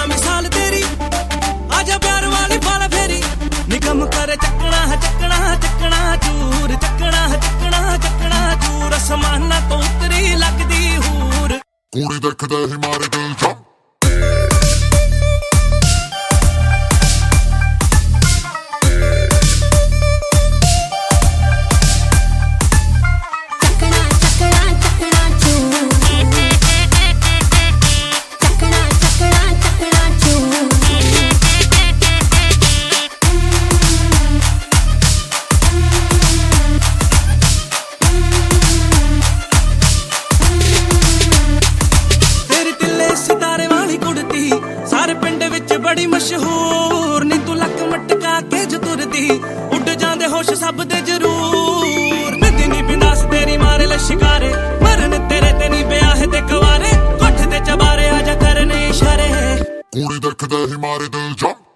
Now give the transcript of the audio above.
ना मिसाल तेरी, आजा प्यार वाली पाला फेरी, निकम करे चकना चकना चकना चूर, चकना चकना चकना चूर, समाना तो उतरी लगदी हूर, कुड़ी देखदे ही मारे दिल च सारे पिंड विच बड़ी मशहूर नी, तू लक मटका के जो तुरदी उड जांदे होश सब दे जरूर, बिंदी नी बिंदास तेरी मारे लश्कारे, मरन तेरे ते नी ब्याह ते कवारे, कोठ ते चबारे आजा करने इशारे, कुड़ी देखदे ही मारे दिल च